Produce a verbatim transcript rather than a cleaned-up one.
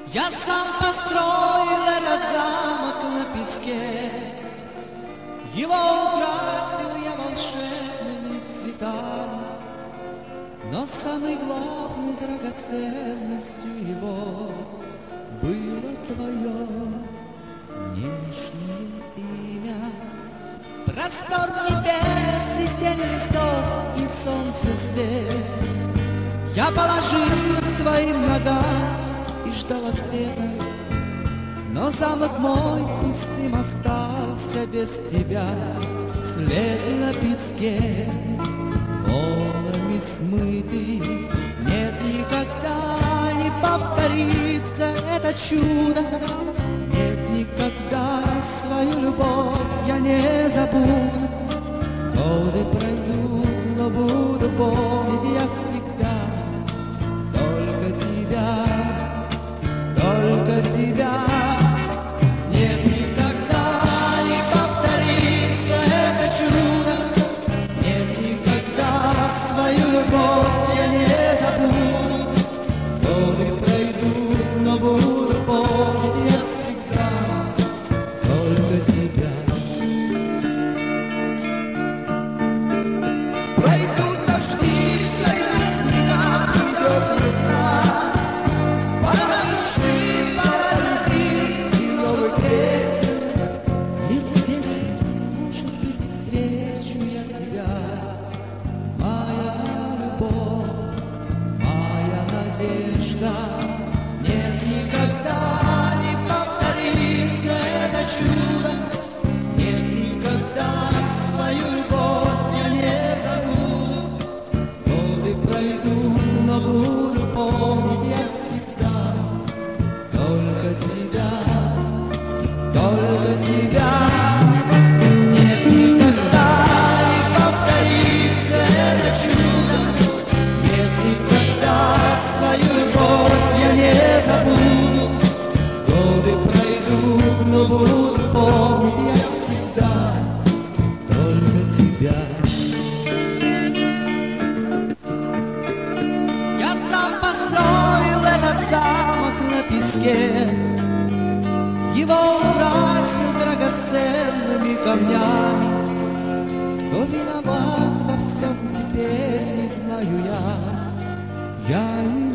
Я сам построил этот замок на песке, его украсил я волшебными цветами, но самой главной драгоценностью его было твое нежное имя. Простор небес и тень лесов и солнце свет я положил к твоим ногам и ждал ответа, но замок мой пустым остался без тебя. След на песке, волнами смытый, нет, никогда не повторится это чудо. Нет, никогда свою любовь я не забуду. Годы пройдут, но буду помнить я всегда только тебя, только тебя. Нет, никогда не повторится это чудо. Нет, никогда свою любовь я не забуду. Годы пройдут, но буду помнить я всегда только тебя. Пройдут дожди, сойдут снега, придет весна. Пора мечты, пора любви и новых песен. Лет десять, может быть, и встречу я тебя. Моя любовь, моя надежда. Нет, никогда не повторится это чудо. Нет, никогда свою любовь я не забуду. Годы пройдут, но буду помнить я всегда только тебя, только тебя. Нет, никогда не повторится это чудо. Нет, никогда свою любовь я не забуду. Годы пройдут, но буду помнить я всегда только тебя. Я сам построил этот замок на песке, его украсил драгоценными камнями. Кто виноват во всем теперь, не знаю я. Я